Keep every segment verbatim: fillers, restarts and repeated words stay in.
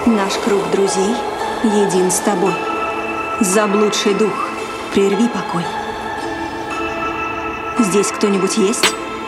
Наш круг друзей един с тобой. Заблудший дух, прерви покой. Здесь кто-нибудь есть?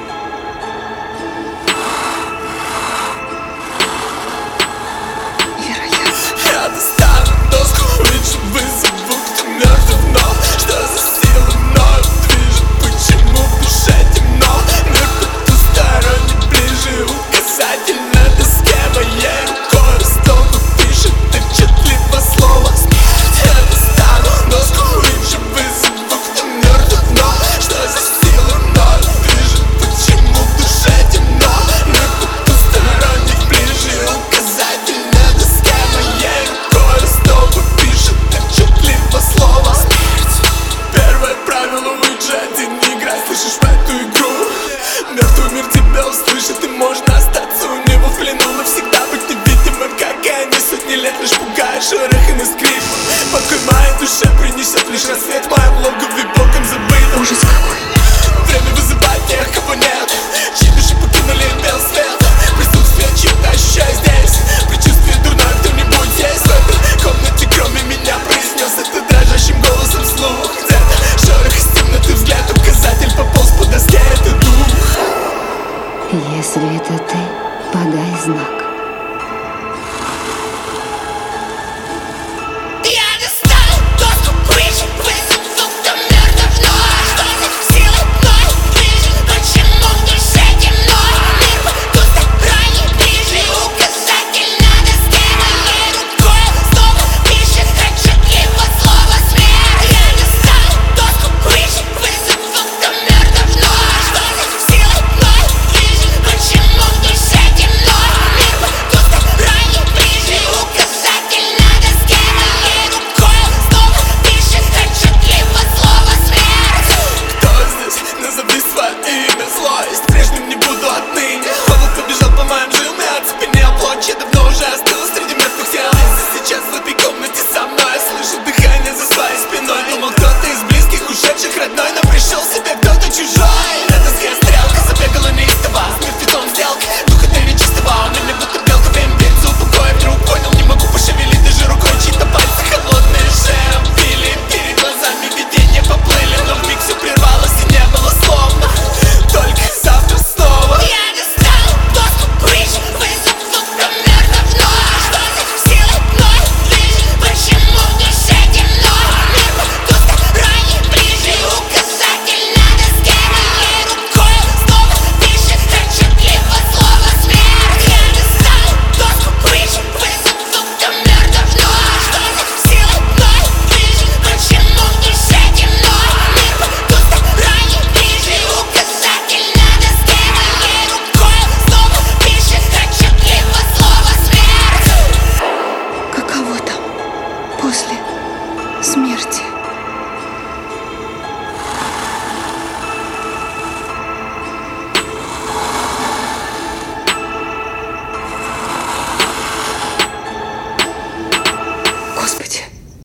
Я достану доску, лучше вызову, кто мертв, но что за сила мною движет, почему в душе темно? Мир потусторонний ближе, указатель на доске моей рукой растопу пишет отчетливо слово смерть. Я достану доску, лучше вызову, кто мертв, но что за сила мною движет, почему в душе темно? Мир потусторонний ближе, указатель на доске моей рукой растопу пишет отчетливо слово смерть. Первое правило Уиджи один: не играй, слышишь, в эту игру. Мертвый мир тебя услышит, и можно остаться у него в плену, навсегда быть невидимым, как и они. Сотни лет лишь пугаешь шорохом и скрип. Покой моей душе принесет лишь рассвет в моем логове, богом забытым. Ужас какой. Время вызывает тех, кого нет, чьи души покинули белый свет. Присутствие чье-то ощущаю здесь, предчувствие дурное, кто-нибудь здесь. В этой комнате кроме меня произнес это дрожащим голосом вслух. Где-то шорох из темноты, взгляд, указатель пополз по доске, это дух. Если это ты, подай знак. Я достану доску, Уиджи, вызову, кто мертв, но что за сила мной движет, почему в душе темно? Мир потусторонний ближе, указатель на доске моей рукой снова пишет отчетливо слово смерть. Я достану доску, Уиджи, вызову, кто мертв, но что за сила мной движет, почему в душе темно? Мир потусторонний ближе, указатель на доске моей рукой снова пишет отчетливо слово смерть. Кто здесь? Назови свое имя. Злость прежним не буду отныне. Холод побежал по моим жилам, я оцепенел. Плоть давно уже остыла среди мертвых тел. Если сейчас в этой комнате со мной я слышу дыхание за своей спиной. Думал, кто-то из близких ушедших родной, но пришел себе кто-то чужой. На доске стрелка забегала неистово, с мертвецом сделка, дух от нечистого. Он мне будто белка, время бег за упокой. Вдруг понял, не могу пошевелить даже рукой. Чьи-то пальцы холодные шеем били, перед глазами видения поплыли, но вмиг все прервалось и не было словно только завтра снова. Я достану доску, Уиджи, вызову, кто мертв, но что за сила мной движет, почему в душе темно? Мир потусторонний ближе, указатель на доске моей рукой снова пишет отчетливо слово смерть. Я достану доску, Уиджи, вызову, кто мертв, но что за сила мной движет, почему в душе темно? Мир потусторонний ближе, указатель на доске моей рукой снова пишет отчетливо слово смерть. Каково там после смерти?